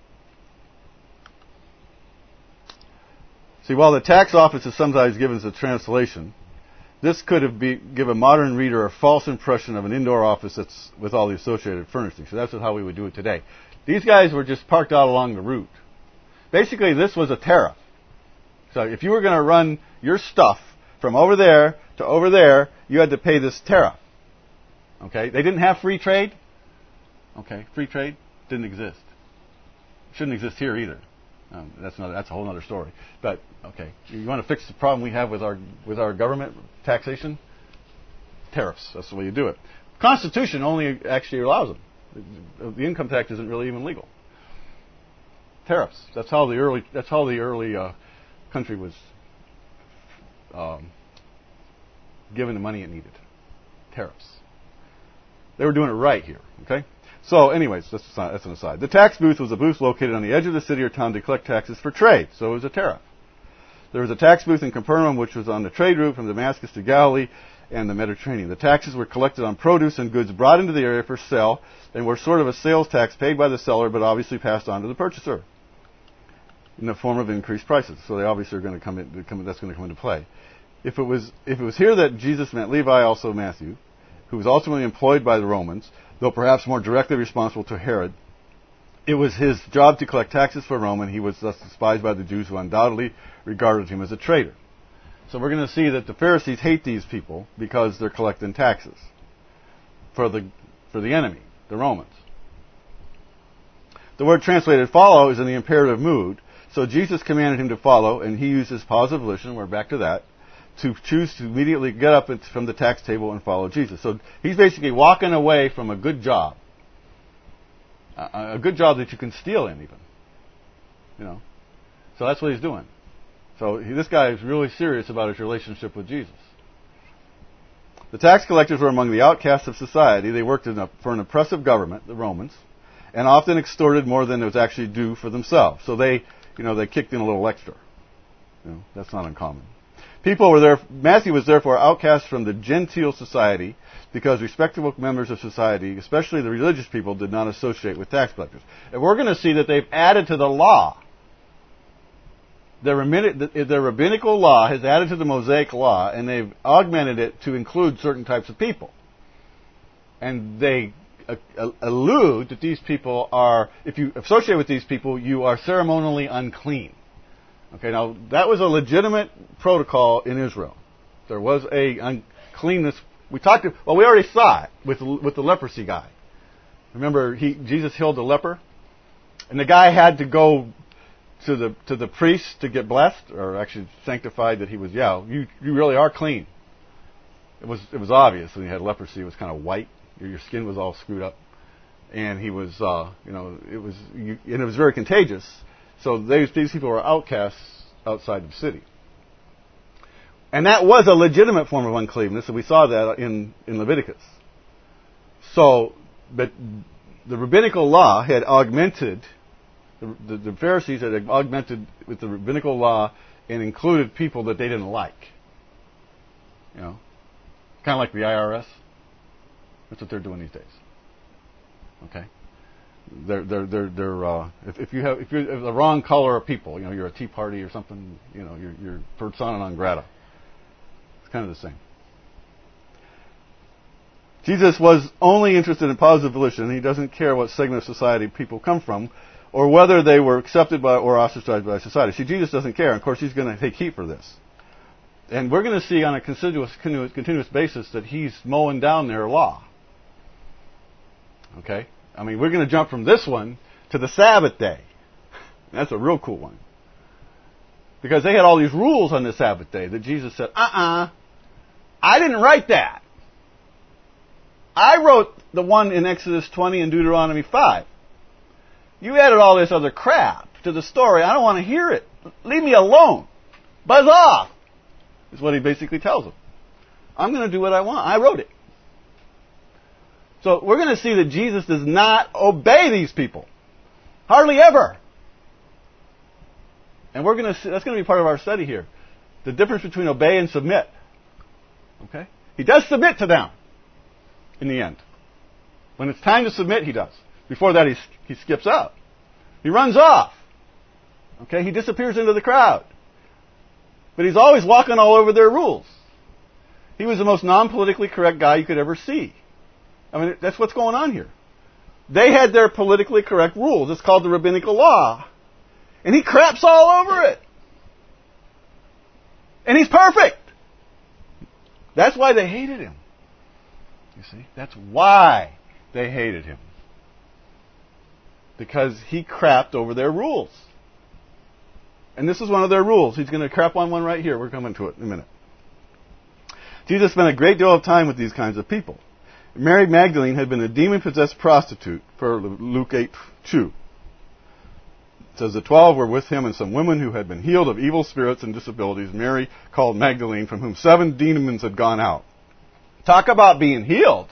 See, while the tax office is sometimes given as a translation, this could have be, give a modern reader a false impression of an indoor office that's with all the associated furnishings. So that's how we would do it today. These guys were just parked out along the route. Basically, this was a tariff. So if you were going to run your stuff from over there to over there, you had to pay this tariff. Okay? They didn't have free trade. Okay? Free trade didn't exist. Shouldn't exist here either. Um, that's not, that's a whole other story. But okay, you want to fix the problem we have with our with our government taxation? Tariffs. That's the way you do it. Constitution only actually allows them. The income tax isn't really even legal. Tariffs. That's how the early that's how the early uh, country was um, given the money it needed. Tariffs. They were doing it right here. Okay. So, anyways, that's, that's an aside. The tax booth was a booth located on the edge of the city or town to collect taxes for trade. So it was a tariff. There was a tax booth in Capernaum, which was on the trade route from Damascus to Galilee and the Mediterranean. The taxes were collected on produce and goods brought into the area for sale and were sort of a sales tax paid by the seller, but obviously passed on to the purchaser in the form of increased prices. So they obviously are going to come in. That's going to come into play. If it was if it was here that Jesus meant Levi, also Matthew, who was ultimately employed by the Romans, though perhaps more directly responsible to Herod, it was his job to collect taxes for Rome, and he was thus despised by the Jews, who undoubtedly regarded him as a traitor. So we're going to see that the Pharisees hate these people because they're collecting taxes for the for the enemy, the Romans. The word translated follow is in the imperative mood, so Jesus commanded him to follow, and he uses positive volition, we're back to that, to choose to immediately get up from the tax table and follow Jesus. So he's basically walking away from a good job. A, a good job that you can steal in, even. You know. So that's what he's doing. So he, this guy is really serious about his relationship with Jesus. The tax collectors were among the outcasts of society. They worked in a, for an oppressive government, the Romans, and often extorted more than was actually due for themselves. So they, you know, they kicked in a little extra. You know, that's not uncommon. People were there. Matthew was therefore outcast from the genteel society because respectable members of society, especially the religious people, did not associate with tax collectors. And we're going to see that they've added to the law. Their, rabbinic, their rabbinical law has added to the Mosaic law, and they've augmented it to include certain types of people. And they uh, allude that these people are, if you associate with these people, you are ceremonially unclean. Okay, now that was a legitimate protocol in Israel. There was a uncleanness. We talked. Well, we already saw it with with the leprosy guy. Remember, he Jesus healed the leper, and the guy had to go to the to the priest to get blessed, or actually sanctified. That he was, yeah, you you really are clean. It was it was obvious when he had leprosy. It was kind of white. Your, your skin was all screwed up, and he was, uh, you know, it was you, and it was very contagious. So these, these people were outcasts outside the city. And that was a legitimate form of uncleanness, and we saw that in, in Leviticus. So, but the rabbinical law had augmented, the, the, the Pharisees had augmented with the rabbinical law and included people that they didn't like. You know, kind of like the I R S. That's what they're doing these days. Okay? They're they're they're, they're uh, if, if you have if you're the wrong color of people, you know, you're a Tea Party or something, you know, you're you're persona non grata. It's kind of the same. Jesus was only interested in positive volition. He doesn't care what segment of society people come from, or whether they were accepted by or ostracized by society. See, Jesus doesn't care. Of course, he's going to take heat for this, and we're going to see on a continuous continuous, continuous basis that he's mowing down their law. Okay. I mean, we're going to jump from this one to the Sabbath day. That's a real cool one. Because they had all these rules on the Sabbath day that Jesus said, uh-uh, I didn't write that. I wrote the one in Exodus twenty and Deuteronomy five. You added all this other crap to the story. I don't want to hear it. Leave me alone. Buzz off. is what he basically tells them. I'm going to do what I want. I wrote it. So we're going to see that Jesus does not obey these people. Hardly ever. And we're going to see, that's going to be part of our study here. The difference between obey and submit. Okay? He does submit to them in the end. When it's time to submit, he does. Before that, he, he skips out. He runs off. Okay? He disappears into the crowd. But he's always walking all over their rules. He was the most non-politically correct guy you could ever see. I mean, that's what's going on here. They had their politically correct rules. It's called the rabbinical law. And he craps all over it. And he's perfect. That's why they hated him. You see? That's why they hated him. Because he crapped over their rules. And this is one of their rules. He's going to crap on one right here. We're coming to it in a minute. Jesus spent a great deal of time with these kinds of people. Mary Magdalene had been a demon-possessed prostitute, for Luke eight two. It says the twelve were with him and some women who had been healed of evil spirits and disabilities. Mary called Magdalene, from whom seven demons had gone out. Talk about being healed.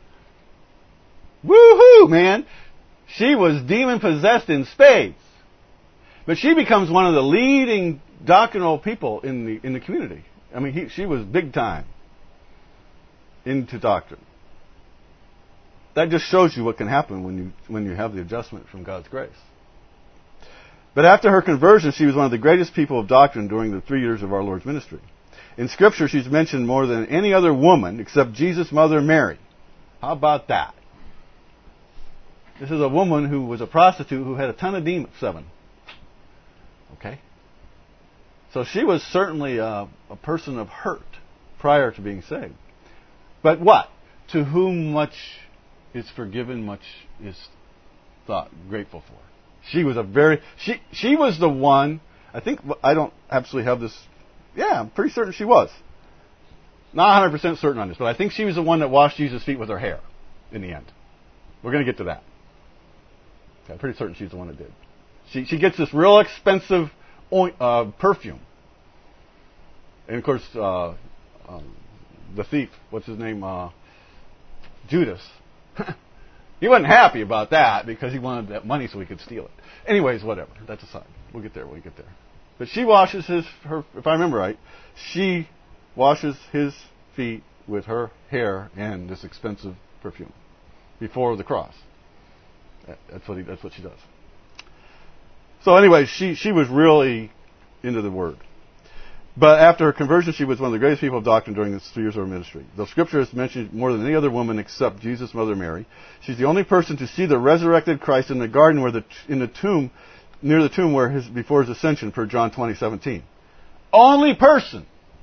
Woo-hoo, man. She was demon-possessed in spades. But she becomes one of the leading doctrinal people in the in the community. I mean, he, she was big time into doctrine. That just shows you what can happen when you when you have the adjustment from God's grace. But after her conversion, she was one of the greatest people of doctrine during the three years of our Lord's ministry. In Scripture, she's mentioned more than any other woman except Jesus' mother Mary. How about that? This is a woman who was a prostitute who had a ton of demons, seven. Okay? So she was certainly a, a person of hurt prior to being saved. But what? To whom much is forgiven, much is thought grateful for. She was a very she she was the one. I think I don't absolutely have this. Yeah, I'm pretty certain she was. Not one hundred percent certain on this, but I think she was the one that washed Jesus' feet with her hair. In the end, we're going to get to that. Okay, I'm pretty certain she's the one that did. She she gets this real expensive oint, uh, perfume, and of course uh, um, the thief. What's his name? Uh, Judas. He wasn't happy about that because he wanted that money so he could steal it. Anyways, whatever. That's aside. We'll get there when we get there. But she washes his, her, if I remember right, she washes his feet with her hair and this expensive perfume before the cross. That's what he, that's what she does. So anyway, she, she was really into the Word. But after her conversion, she was one of the greatest people of doctrine during the three years of her ministry. The Scripture has mentioned more than any other woman except Jesus' mother Mary. She's the only person to see the resurrected Christ in the garden, where the in the tomb, near the tomb where his before his ascension, per John twenty seventeen. Only person.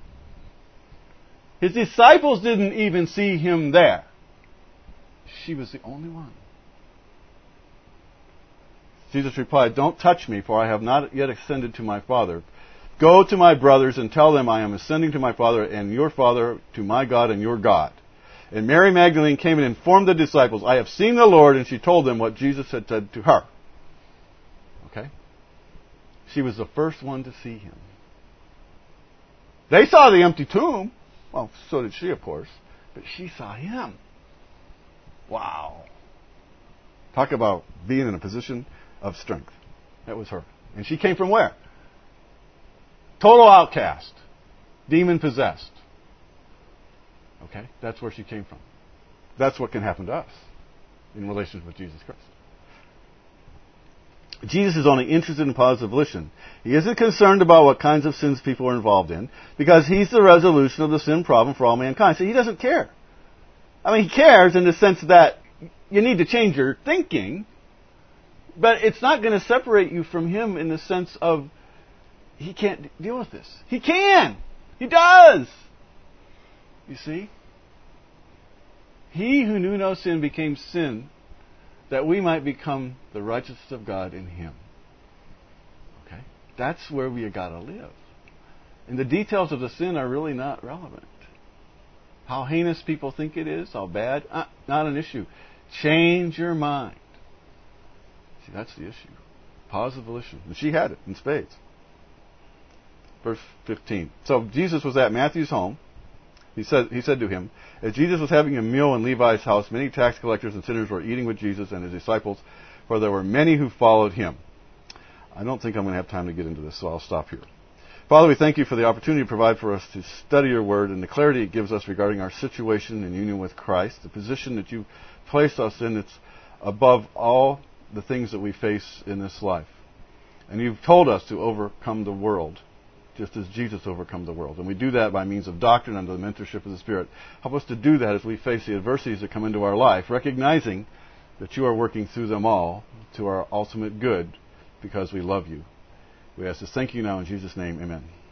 His disciples didn't even see him there. She was the only one. Jesus replied, "Don't touch me, for I have not yet ascended to my Father. Go to my brothers and tell them I am ascending to my Father and your Father, to my God and your God." And Mary Magdalene came and informed the disciples, "I have seen the Lord," and she told them what Jesus had said to her. Okay? She was the first one to see him. They saw the empty tomb. Well, so did she, of course. But she saw him. Wow. Talk about being in a position of strength. That was her. And she came from where? Total outcast. Demon-possessed. Okay? That's where she came from. That's what can happen to us in relation with Jesus Christ. Jesus is only interested in positive volition. He isn't concerned about what kinds of sins people are involved in, because he's the resolution of the sin problem for all mankind. So he doesn't care. I mean, he cares in the sense that you need to change your thinking, but it's not going to separate you from him in the sense of he can't deal with this. He can. He does. You see? He who knew no sin became sin, that we might become the righteousness of God in him. Okay? That's where we got to live. And the details of the sin are really not relevant. How heinous people think it is, how bad, uh, not an issue. Change your mind. See, that's the issue. Positive volition. And she had it in spades. verse fifteen. So Jesus was at Matthew's home. He said, he said to him, as Jesus was having a meal in Levi's house, many tax collectors and sinners were eating with Jesus and his disciples, for there were many who followed him. I don't think I'm going to have time to get into this, so I'll stop here. Father, we thank you for the opportunity to provide for us to study your word and the clarity it gives us regarding our situation in union with Christ, the position that you placed us in that's above all the things that we face in this life. And you've told us to overcome the world, just as Jesus overcome the world. And we do that by means of doctrine under the mentorship of the Spirit. Help us to do that as we face the adversities that come into our life, recognizing that you are working through them all to our ultimate good because we love you. We ask this. Thank you now in Jesus' name. Amen.